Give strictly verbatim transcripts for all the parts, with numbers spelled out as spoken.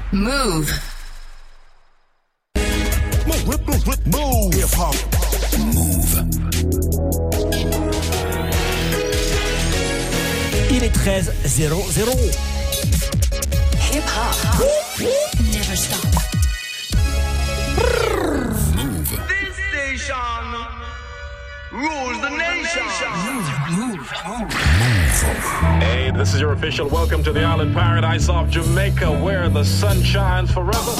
Move. Move, move, move, hip hop. Move. Il est treize zéro zéro. Hip hop. Never stop. Move. This station rules the nation. Move, move. Hey, this is your official welcome to the island paradise of Jamaica, where the sun shines forever.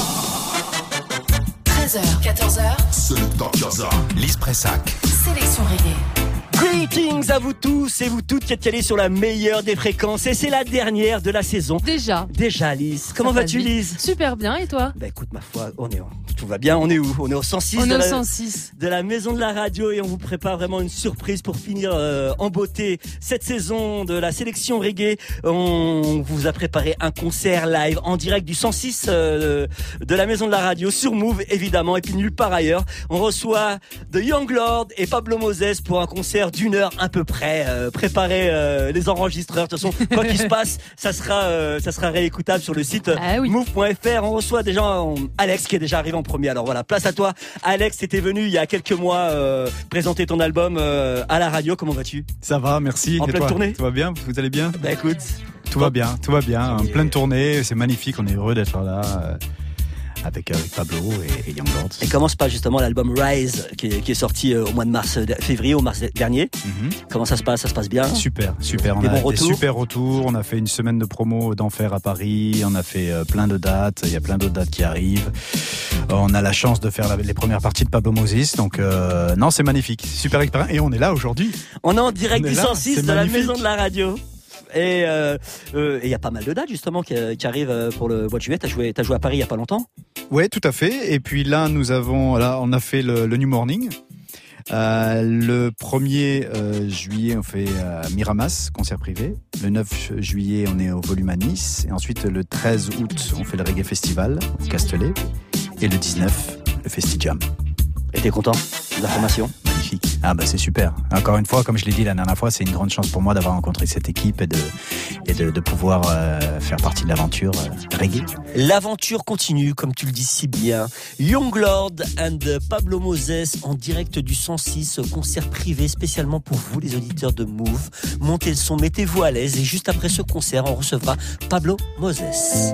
treize heures, quatorze heures. Selector Kaza. Lise Pressac. Sélection reggae. Greetings à vous tous et vous toutes qui êtes calés sur la meilleure des fréquences. Et c'est la dernière de la saison. Déjà. Déjà, Lise. Comment Ça vas-tu, passe vite. Lise? Super bien, et toi? Bah écoute, ma foi, on est en... tout va bien. On est où? On est au cent six, On de, est au la... cent six. de la maison de la radio et on vous prépare vraiment une surprise pour finir euh, en beauté cette saison de la sélection reggae. On vous a préparé un concert live en direct du cent six euh, de la maison de la radio sur Move évidemment et puis nulle part ailleurs. On reçoit The Young Lord et Pablo Moses pour un concert d'une heure à peu près. Euh, préparez euh, les enregistreurs. De toute façon, quoi qu'il se passe, ça sera euh, ça sera réécoutable sur le site Ah oui. move point f r. On reçoit déjà euh, Alex qui est déjà arrivé en premier. Alors voilà, place à toi. Alex, t'étais venu il y a quelques mois euh, présenter ton album euh, à la radio. Comment vas-tu? Ça va, merci. En Et pleine toi, tournée? Tout va bien? Vous allez bien? Bah écoute, Tout va bien, tout va bien. En pleine tournée, c'est magnifique. On est heureux d'être là euh, avec, avec Pablo et, et Young Lords. et comment se passe justement l'album Rise qui est, qui est sorti euh, au mois de mars, euh, février ou mars dernier? Mhm. Comment ça se passe? Ça se passe bien? Super, super. On Des a bons des retours? super retours. On a fait une semaine de promo d'enfer à Paris. On a fait euh, plein de dates. Il y a plein d'autres dates qui arrivent. Euh, on a la chance de faire la- les premières parties de Pablo Moses. Donc, euh, non, c'est magnifique. Super expérience. Et on est là aujourd'hui. On est en direct On est du là, cent six c'est de la magnifique. maison de la radio. Et il euh, euh, et y a pas mal de dates justement qui, qui arrivent euh, pour le mois de juillet. T'as joué, t'as joué à Paris il y a pas longtemps. Ouais, tout à fait. Et puis là, nous avons, là, on a fait le, le New Morning. Euh, le premier euh, juillet, on fait euh, Miramas, concert privé. Le neuf juillet, on est au Volume à Nice. Et ensuite, le treize août, on fait le Reggae Festival au Castellet. Et le dix-neuf, le Festijam. Et t'es content de la formation? Magnifique. Ah bah c'est super. Encore une fois, comme je l'ai dit la dernière fois, c'est une grande chance pour moi d'avoir rencontré cette équipe et de, et de, de pouvoir euh, faire partie de l'aventure euh, reggae. L'aventure continue, comme tu le dis si bien. Young Lord and Pablo Moses en direct du cent six, concert privé spécialement pour vous, les auditeurs de Move. Montez le son, mettez-vous à l'aise et juste après ce concert, on recevra Pablo Moses.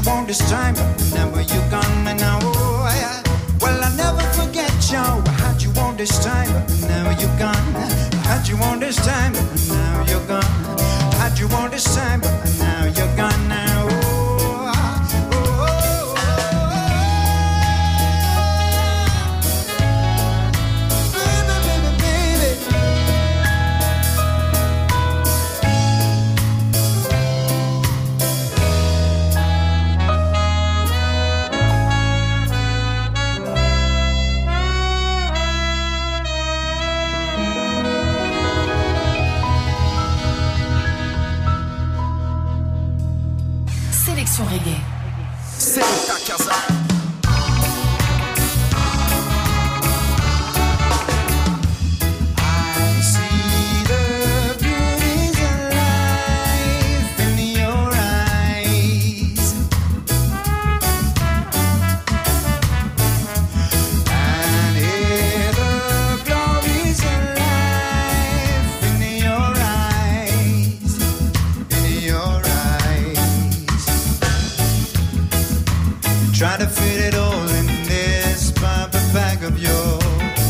you on this time, but never you gonna know. Well, I never forget you. I had you on this time, but now you're gone. I had you on this time, but now you're gone. I had you on this time, but now you're gone now. Sélection reggae. C'est ta casa. Try to fit it all in this paper bag of yours,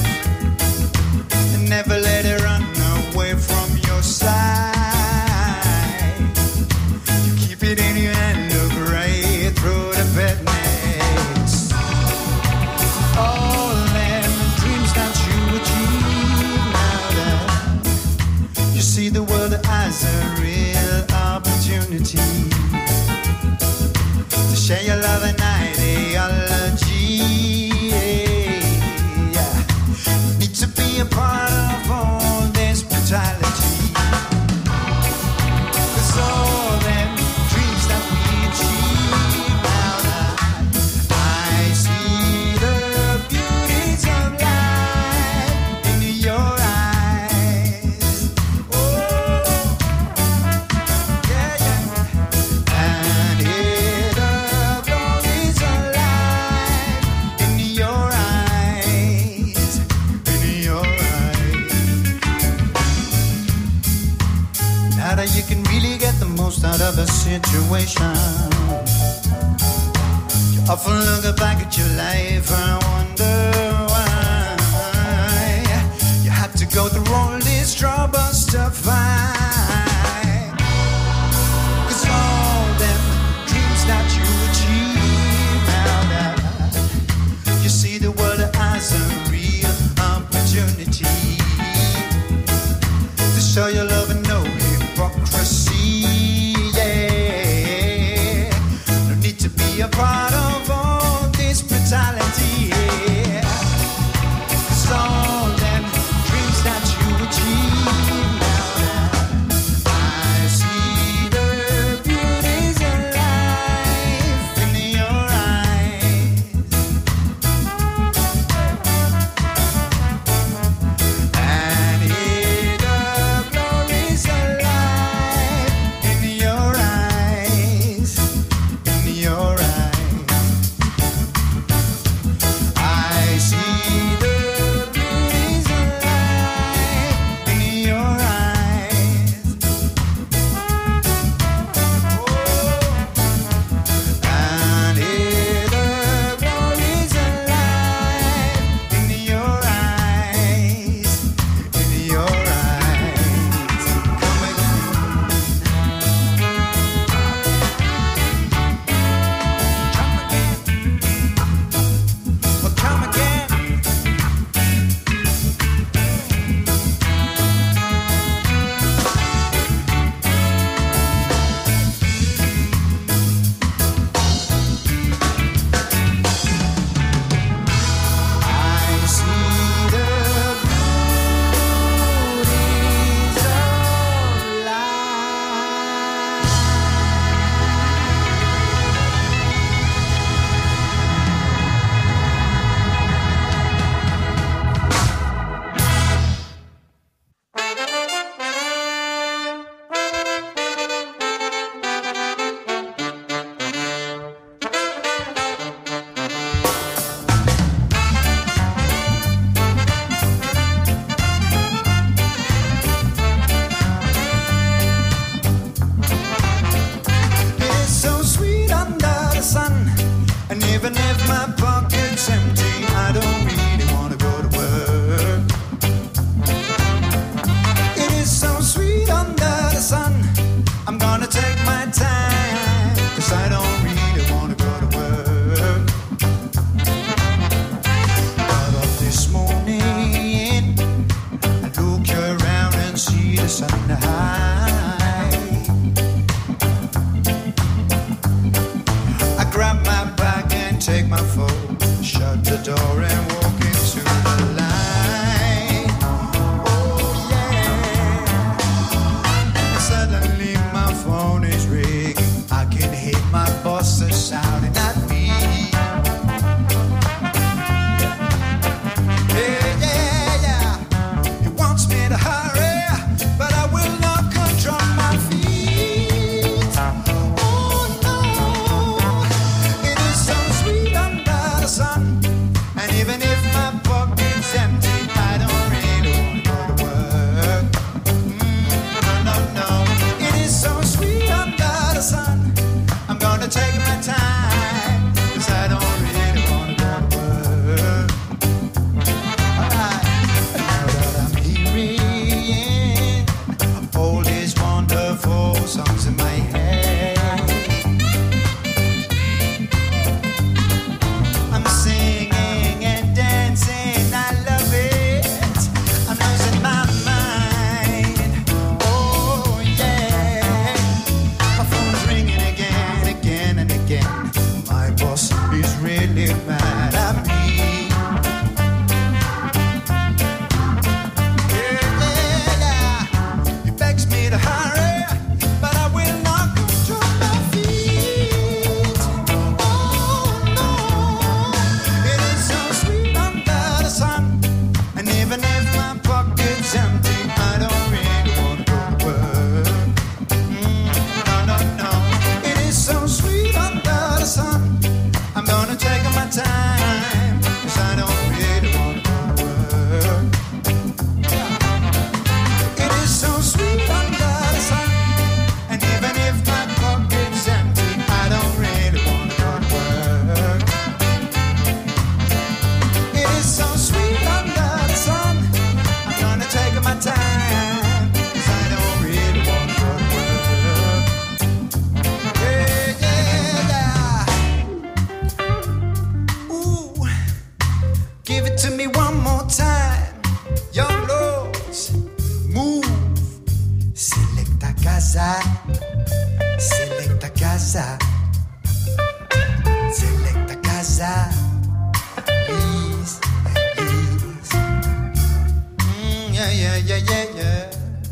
and never let it run away from your side. You keep it in your hand, look right through the badness. All them dreams that you achieve, now that you see the world as a real opportunity to share your love and ideology. Yeah. Need to be a part of all this brutality, 'cause all them dreams that we achieve, now that I see the beauties of life in your eyes. Oh, yeah, yeah. And hear the glories of life in your eyes, in your eyes. Now that you can really get the most out of a situation, you often look back at your life and wonder why you had to go through all these troubles to find. 'Cause all them dreams that you achieve, now that you see the world as a real opportunity to show your love and no hypocrisy. Yeah, no need to be a part of all this brutality. Yeah. 'Cause all them dreams that you achieve, now that my phone, shut the door and walk into the light. Oh yeah. And suddenly my phone is ringing. I can hear my boss shouting at me. Yeah, yeah, yeah. He wants me to hurry, but I will not control my feet. Oh no, it is so sweet under the sun. And even if my pocket's empty, I don't really want to go to work. Mm, no, no, no, it is so sweet under the sun. I'm gonna take my time, 'cause I don't really want to go to work. Alright, now that I'm hearing all these wonderful songs in my head, I'm singing and dancing, I love it. I'm losing my mind. Oh yeah. My phone's ringing again, again and again. My boss is really mad at me. Yeah, yeah, yeah. He begs me to hurry, but I will not control my feet. Oh no, it is so sweet under the sun. And even if my pocket's empty, I don't really want to go to work. Mm, no, no, no, it is so sweet under the sun. I'm gonna take my time, 'cause I don't really want to go to work. It is so sweet under the sun. And even if my pocket's empty, I don't really want to go to work. It is so sweet under the sun. I'm gonna take my time, 'cause I don't really want to go to work. Yeah, yeah, yeah. Ooh, give it to me one more time. Young lords, move. Selecta casa, selecta casa, selecta casa. Please, please. Mm, yeah, yeah, yeah, yeah, yeah.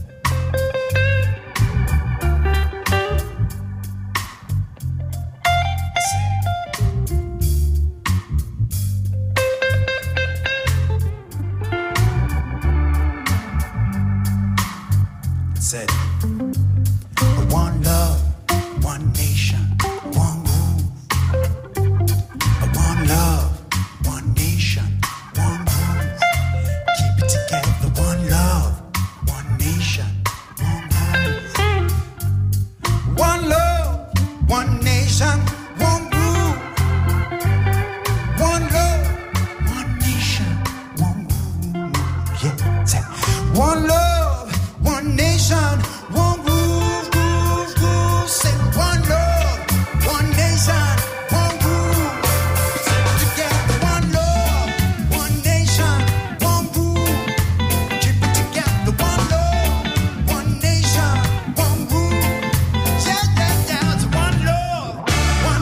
That's it. Said, one love, one nation, one groove. One love, one nation, one groove. Keep it together. One love, one nation, one groove. One love, one nation, one groove. One love, one nation, one groove. Yeah, say, one love, one nation, one groove, groove, groove. Say, one love, one nation, one groove. Say it together. One love, one nation, one groove. Keep it together. One love, one nation, one groove. Yeah, yeah, yeah. It's one love, one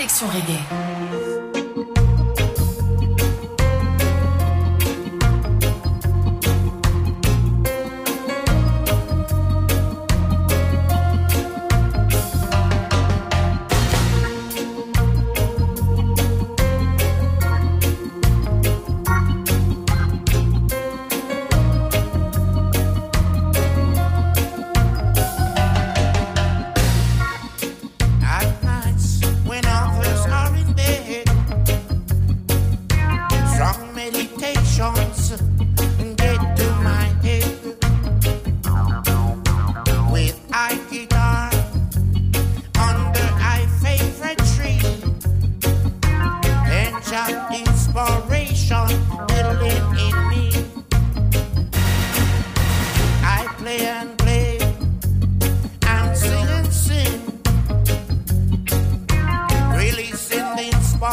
sélection reggae. Spark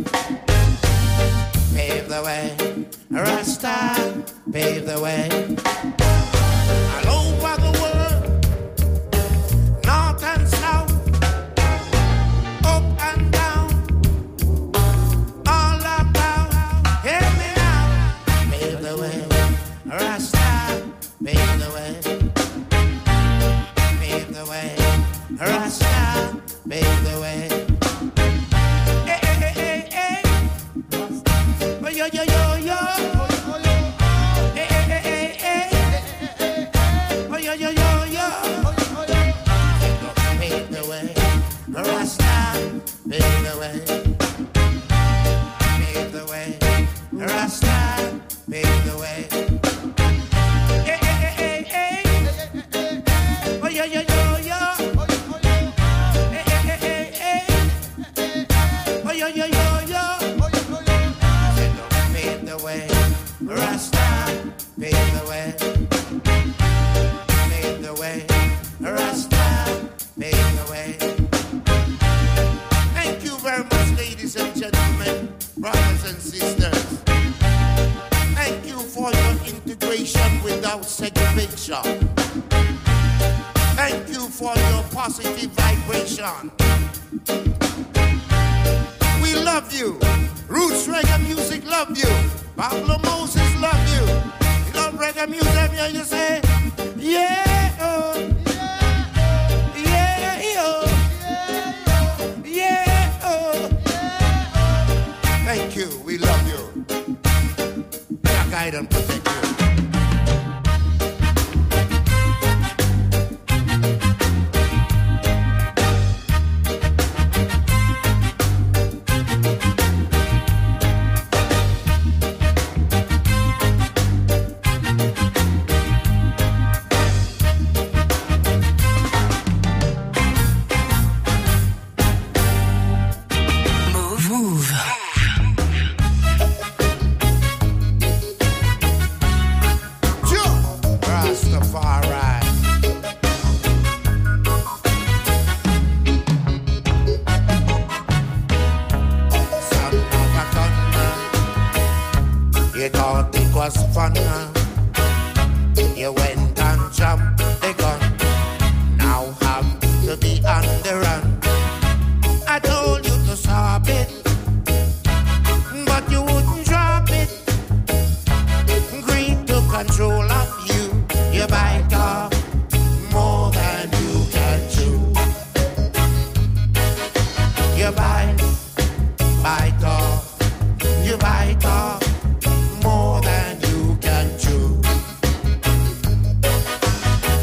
Pave the way, Rasta, pave the way. All over the world, north and south, up and down, all about. Hear me now. Pave the way, Rasta, pave the way. Pave the way, Rasta, pave the way. Hey, hey, hey, hey, hey. Oh, yo, yo, yo, yo. Hey, hey, hey, hey, hey. Oh, yo, yo, yo, yo. Pave the way, Rasta, pave the way. Pave the way, Rasta, pave the way. Hey, hey, hey, hey, hey. Oh, yo, yo, yo, yo. Hey, hey, hey, hey, hey. Oh, yo, yo, yo, yo. Pave the way, Rasta, pave the way. Pave the way, Rasta, pave the way. Thank you very much, ladies and gentlemen, brothers and sisters. Thank you for your integration without segregation. Thank you for your positive vibration. We love you. Roots reggae music love you. Pablo Moses love you. You love reggae music, yeah, you say, yeah, oh, yeah, oh, yeah, oh. Thank you, we love you. God guide and protect you. Move. Rastafari. Son of a gun. You thought it was fun. You went and jumped the gun. Now have to be on the run. I told you to stop it, but you wouldn't drop it. Greed to control of you. You bite off more than you can chew. You bite, bite off. You bite off more than you can chew.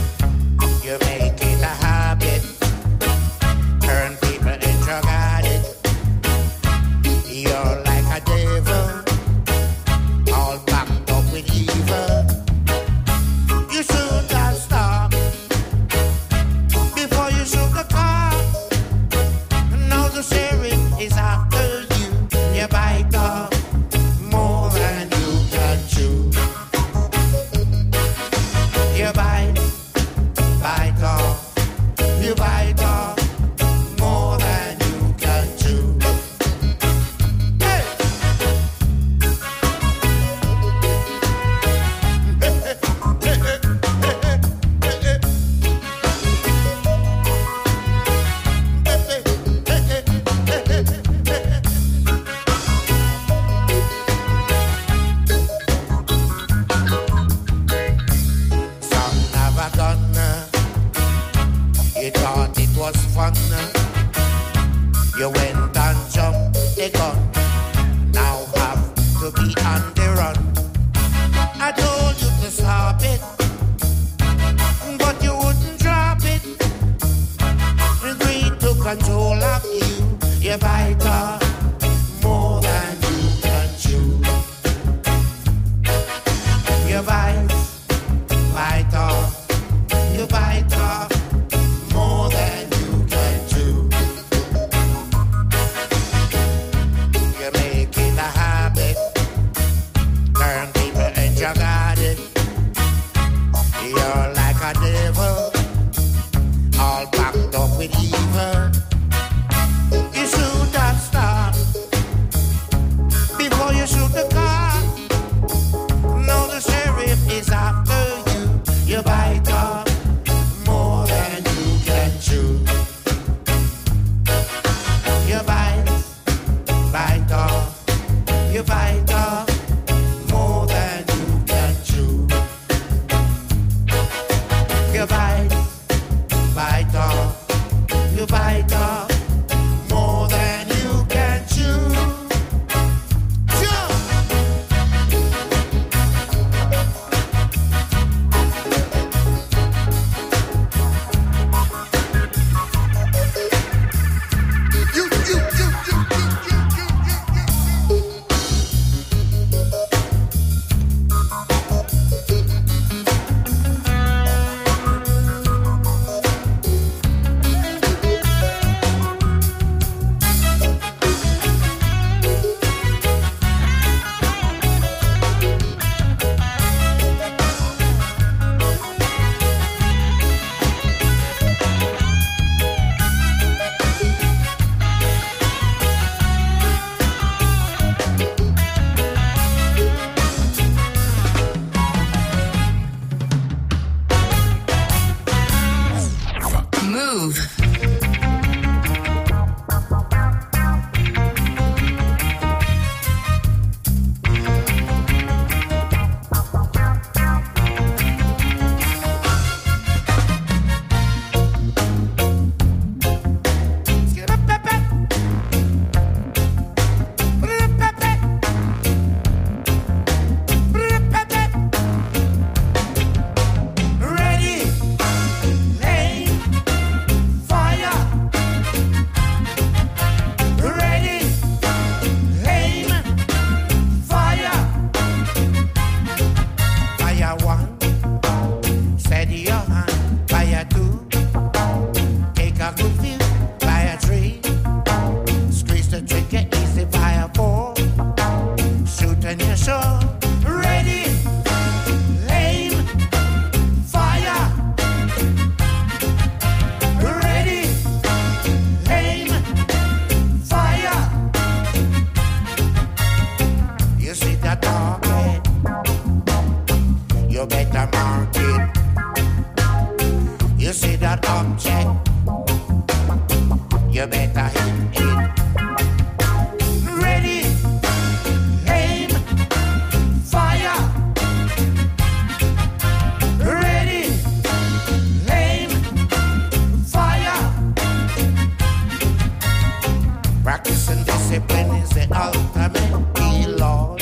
ultimate key, Lord.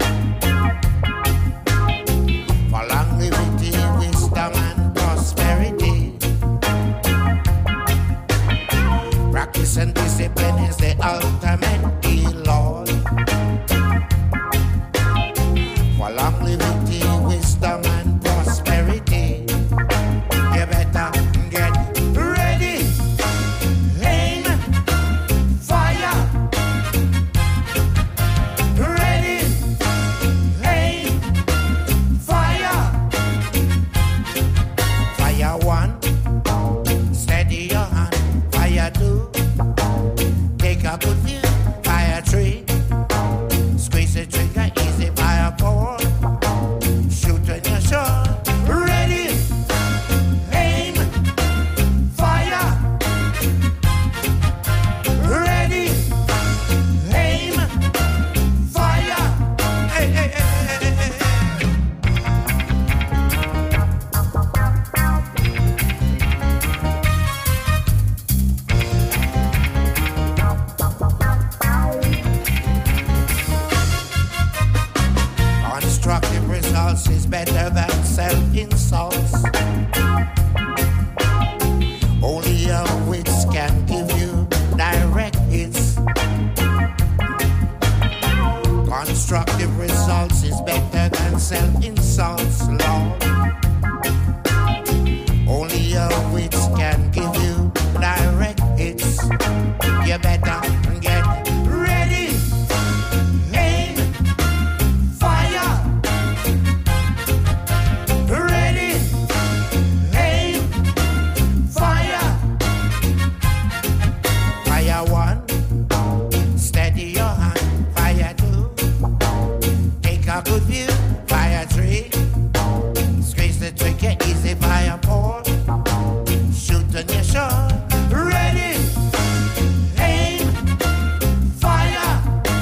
For longevity, wisdom, and prosperity. Practice and discipline is the ultimate key, Lord. For longevity, wisdom, and prosperity. You better get ready. Aim, fire. Ready, aim, fire. Fire one, steady your hand. Fire two, take a good view. Fire three, squeeze the trigger easy. Fire four, shoot when you're sure. Ready, aim, fire. Ready, aim, fire. Hey, hey, hey, hey, hey, hey. Constructive results is better than self-insults. Only your wits can give you direct hits. Constructive results is better than self-insults, Lord. Only your wits can give you direct hits. You better get ready. Aim, fire. Ready, aim, fire. Fire one, steady your hand. Fire two, take a good view. Fire three, squeeze the trigger easy. Fire four, shoot when you're sure. Ready, aim, fire.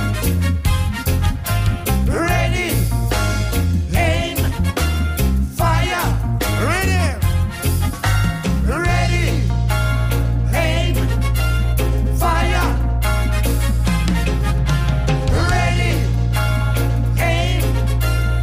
Ready, aim, fire. Ready, ready, aim, fire. Ready, aim,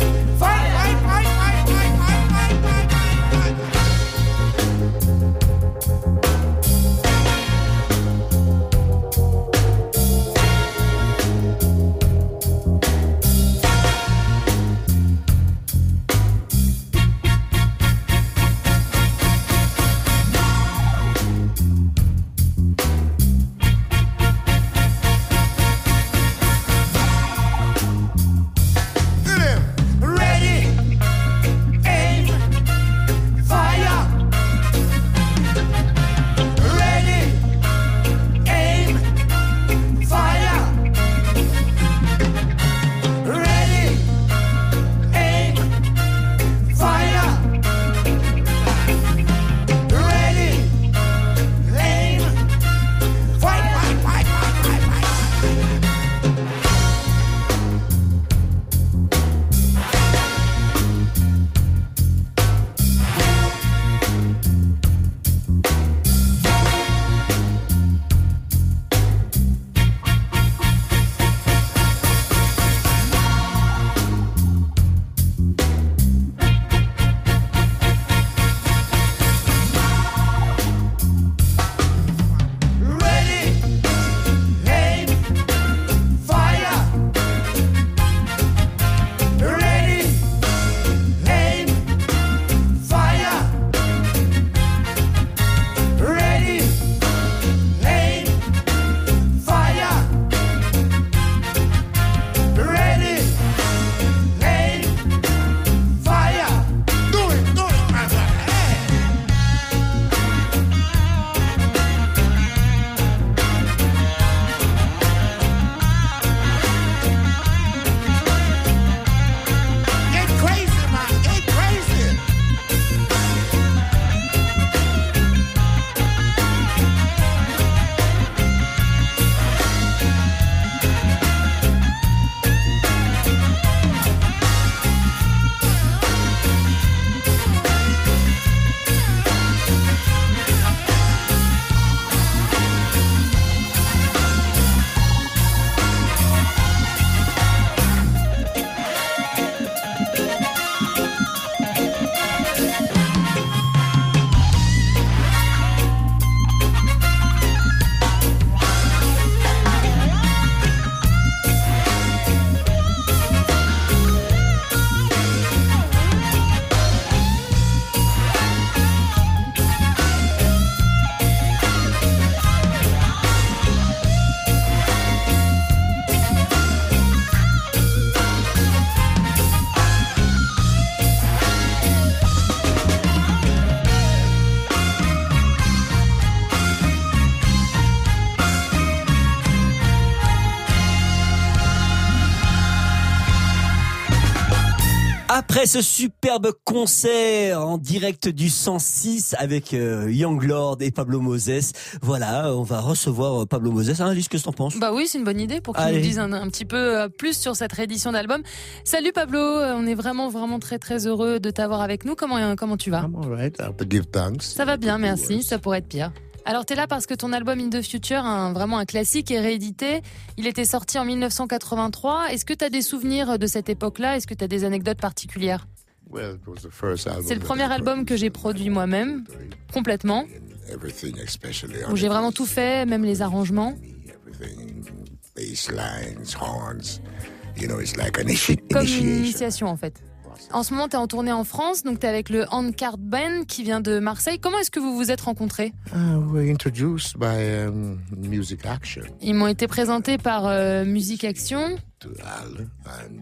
Après ce superbe concert en direct du cent six avec euh, Young Lord et Pablo Moses, voilà, on va recevoir euh, Pablo Moses. Hein, Alice, qu'est-ce que t'en penses ? Bah oui, c'est une bonne idée pour qu'il Allez. nous dise un, un petit peu euh, plus sur cette réédition d'album. Salut Pablo, euh, on est vraiment vraiment très très heureux de t'avoir avec nous. Comment euh, comment tu vas ? I'm all right. I have to give thanks. Ça va bien, merci. Ça pourrait être pire. Alors t'es là parce que ton album In the Future, un, vraiment un classique, est réédité. Il était sorti en dix-neuf cent quatre-vingt-trois. Est-ce que t'as des souvenirs de cette époque-là ? Est-ce que t'as des anecdotes particulières ? Well, it was the first album C'est le that premier I album que j'ai produced. produit moi-même, complètement, Everything, especially on où j'ai the vraiment keys, tout fait, même les arrangements. everything, bass lines, horns. You know, it's like an initi- Comme une initiation. initiation en fait. En ce moment, t'es en tournée en France, donc t'es avec le Handcart Band qui vient de Marseille. Comment est-ce que vous vous êtes rencontrés ? Uh, we were introduced by um, Music Action Ils m'ont été présentés par euh, Musique Action. to Al, and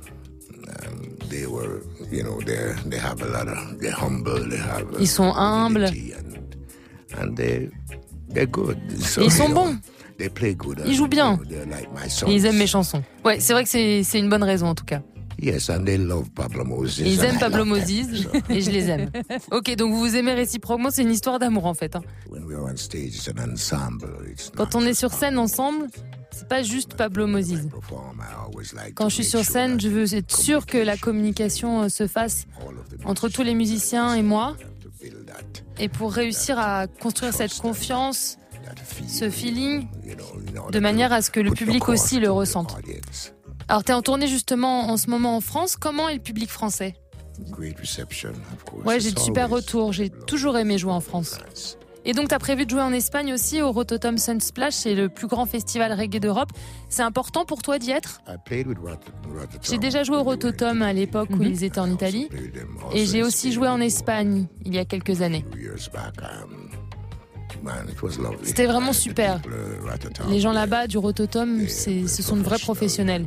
um, they were, you know, they they have a lot of, they're humble, they have. uh, Ils sont humbles. humility, And, and they they're good. So, Et ils sont you know, bons. They play good. Ils jouent bien. They're like my sons. Et ils aiment mes chansons. Ouais, c'est vrai que c'est, c'est une bonne raison en tout cas. Yes, and they love Pablo Moses. Et ils and aiment I Pablo love them, Moses so. et je les aime. Ok, donc vous vous aimez réciproquement, c'est une histoire d'amour en fait. hein. When we are on stage, it's an ensemble. It's Quand not on est just sur scène ensemble, c'est pas juste Pablo Moses. perform. I always like Quand to je suis make sur sure scène, that je veux être sûr que la communication euh, se fasse all of the entre tous les musiciens et moi. to build that, Et pour réussir à construire cette confiance, that feel, ce feeling, you know, in order de manière to à ce que le put your public cross aussi to le the ressente. audience. Alors t'es en tournée justement en ce moment en France, comment est le public français ? Great reception, of course. Ouais, j'ai It's de super always retours, j'ai toujours aimé jouer en France. nice. Et donc t'as prévu de jouer en Espagne aussi au Rototom Sunsplash, c'est le plus grand festival reggae d'Europe. C'est important pour toi d'y être ? I played with Rot- Rototom. J'ai déjà joué au Rototom à l'époque où ils étaient en Italie. Played them Et also j'ai in aussi Spain joué en Espagne il y a quelques années. a few years back. Um, man, it was lovely. C'était vraiment Uh, the super. people, uh, Rototom, Les gens là-bas du Rototom, c'est, ce sont de vrais professionnels.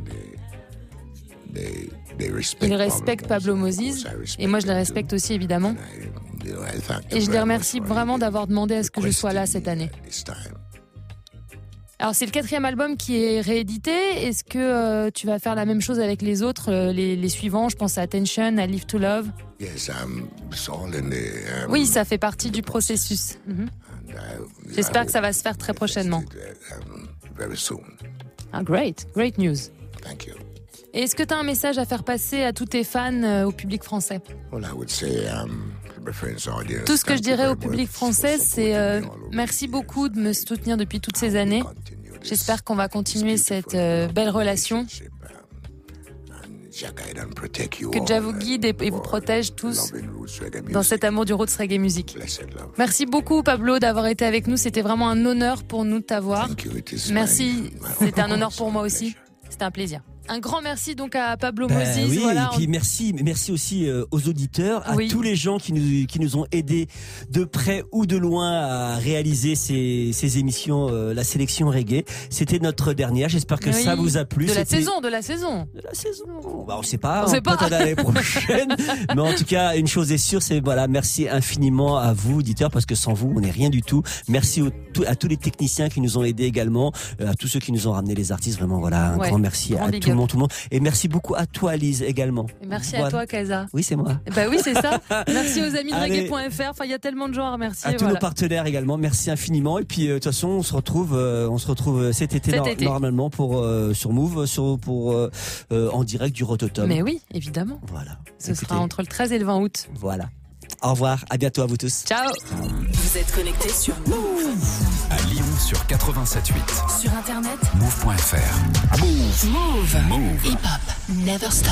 They- they respect Ils respectent Pablo Moses Moses, I respect et moi je les them respecte too. aussi évidemment. I- you know, I thank Et them je les very remercie much for vraiment d'avoir demandé à ce que je sois là cette année. this time. Alors c'est le quatrième album qui est réédité. Est-ce que euh, tu vas faire la même chose avec les autres, euh, les, les suivants ? Je pense à Attention, à Live to Love. Yes, um, it's all in the, um, Oui, ça fait partie du processus. Mhm. and I- J'espère I que ça va se faire très prochainement. hope it, um, very soon. Ah, great, great news. Thank you. Et est-ce que tu as un message à faire passer à tous tes fans, euh, au public français ? Well, I would say, um, to my friends, audience, Tout ce que je thank you dirais au very public much français, for c'est euh, supporting me all over merci the beaucoup de me soutenir depuis toutes ces years. années. Continue this J'espère qu'on va continuer cette euh, belle relation. relationship, um, and Jah guide and protect you Que all, Jah vous and guide et, et vous for protège tous loving roots reggae dans music. cet amour du roots reggae music. Blessed love. Merci beaucoup Pablo d'avoir été avec nous. C'était vraiment un honneur pour nous de t'avoir. Thank you, it is Merci. my- my C'était un honor, honneur it's pour my moi aussi. pleasure. C'était un plaisir. Un grand merci donc à Pablo Ben Moses. oui, Voilà, et puis merci, merci aussi euh, aux auditeurs, à Oui. tous les gens qui nous qui nous ont aidés de près ou de loin à réaliser ces ces émissions, euh, la sélection reggae. C'était notre dernière. J'espère que Oui. ça vous a plu. de la C'était- saison, de la saison. De la saison. Bah, on sait pas. On sait peut-être pas. à l'année prochaine. Mais en tout cas, une chose est sûre, c'est voilà, merci infiniment à vous, auditeurs, parce que sans vous, on n'est rien du tout. Merci au- tout- à tous les techniciens qui nous ont aidés également, euh, à tous ceux qui nous ont ramené les artistes. Vraiment, voilà, un Ouais, grand merci grand à big tout le up. monde, tout le monde. Et merci beaucoup à toi, Lise, également. Et merci à Voilà. toi Kaza. Oui, c'est moi. Bah oui, c'est ça. Merci aux amis de Allez. reggae point f r. Enfin, il y a tellement de gens à remercier. À tous voilà. nos partenaires également, merci infiniment. Et puis euh, de toute façon, on se retrouve, euh, on se retrouve cet été, Cet nor- été. normalement pour euh, sur Move, sur pour euh, euh, en direct du Rototom. Mais oui, évidemment. Voilà. Ce Écoutez, sera entre le treize et le vingt août. Voilà. Au revoir. À bientôt à vous tous. Ciao. Vous êtes connectés sur Move. À Lyon sur quatre-vingt-sept virgule huit. Sur internet, Move point F R. Move. Move. Move. Hip Hop. Never stop.